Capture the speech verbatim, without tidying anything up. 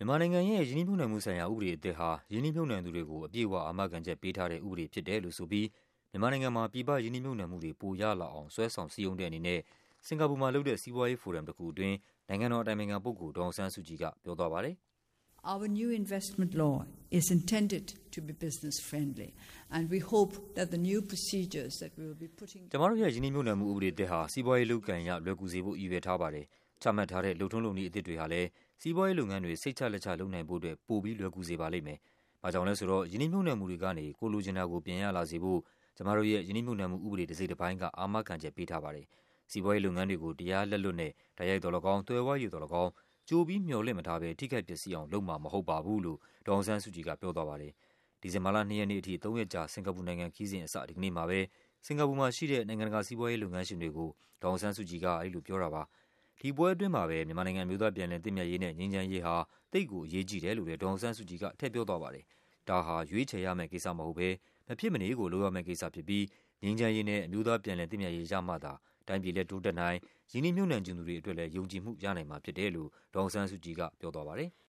မြန်မာနိုင်ငံရဲ့ရင်းနှီးမြှုပ်နှံမှုဆိုင်ရာဥပဒေအသစ်ဟာရင်းနှီးမြှုပ်နှံသူတွေကိုအပြည့်အဝအာမခံချက်ပေးထားတဲ့ဥပဒေဖြစ်တယ်လို့ဆိုပြီးမြန်မာနိုင်ငံမှာပြည်ပရင်းနှီးမြှုပ်နှံမှုတွေပိုရလာအောင်ဆွဲဆောင်စည်းရုံးတဲ့အနေနဲ့စင်ကာပူမှာလုပ်တဲ့စီးပွားရေးဖိုရမ်တစ်ခုအတွင်းနိုင်ငံတော်အတိုင်ပင်ခံပုဂ္ဂိုလ်ဒေါ်အောင်ဆန်းစုကြည်ကပြောသွားပါတယ်။ Our new investment law is intended to be business friendly and we hope that the new procedures that we will be putting ကျမတို့ရဲ့ရင်းနှီးမြှုပ်နှံမှုဥပဒေအသစ်ဟာစီးပွားရေးလုပ်ကိုင်ရလွယ်ကူစေဖို့ရည်ရွယ်ထားပါတယ်။ချမှတ်ထားတဲ့လုပ်ထုံးလုပ်နည်းအသစ်တွေဟာလည်းစီးပွားရေးလုပ်ငန်းတွေစိတ်ချလက်ချလုပ်နိုင်ဖို့အတွက်ပိုပြီးလွယ်ကူစေပါလိမ့်မယ်။ဘာကြောင့်လဲဆိုတော့ရင်းနှီးမြှုပ်နှံမှုတွေကနေကိုလိုချင်တာကိုပြင်ရလာစေဖို့ကျမတို့ရဲ့ရင်းနှီးမြှုပ်နှံမှုဥပဒေတစ်စိတ်တစ်ပိုင်းကအာမခံချက်ပေးထားပါတယ်။စီးပွားရေးလုပ်ငန်းတွေကိုတရားလက်လွတ်နဲ့တိုက်ရိုက်တော်လကောင်းသွယ်ဝိုက်ရတော်လကောင်းကြိုပြီးမျှော်လင့်မထားဘဲထိခိုက်ပျက်စီးအောင်လုပ်မှာမဟုတ်ပါဘူးလို့ဒေါ်အောင်ဆန်းစုကြည်ကပြောသွားပါတယ်။ဒီဇင်ဘာလနှစ်ရက်နေ့အထိသုံးရက်ကြာစင်ကာပူနိုင်ငံခရီးစဉ်အစဒီကနေ့မှာပဲစင်ကာပူမှာရှိတဲ့နိုင်ငံတကာစီးပွားရေးလုပ်ငန်းရှင်တွေကိုဒေါ်အောင်ဆန်းစုကြည်ကအဲဒီလိုပြောတာပါ။ဒီပွဲအတွင်းမှာပဲမြန်မာနိုင်ငံမျိုးသားပြန်လည်သင့်မြတ်ရေးနဲ့ငြိမ်းချမ်းရေးဟာတိတ်ကိုအရေးကြီးတယ်လို့လည်းဒေါ်အောင်ဆန်းစုကြည်ကထည့်ပြောသွားပါတယ်။ဒါဟာရွေးချယ်ရမယ့်ကိစ္စမဟုတ်ဘဲမဖြစ်မနေကိုလုပ်ရမယ့်ကိစ္စဖြစ်ပြီးငြိမ်းချမ်းရေးနဲ့အမျိုးသားပြန်လည်သင့်မြတ်ရေးရမှသာတိုင်းပြည်လည်းတိုးတက်နိုင်ရင်းနှီးမြှုပ်နှံသူတွေအတွက်လည်းယုံကြည်မှုရနိုင်မှာဖြစ်တယ်လို့ဒေါ်အောင်ဆန်းစုကြည်ကပြောသွားပါတယ်။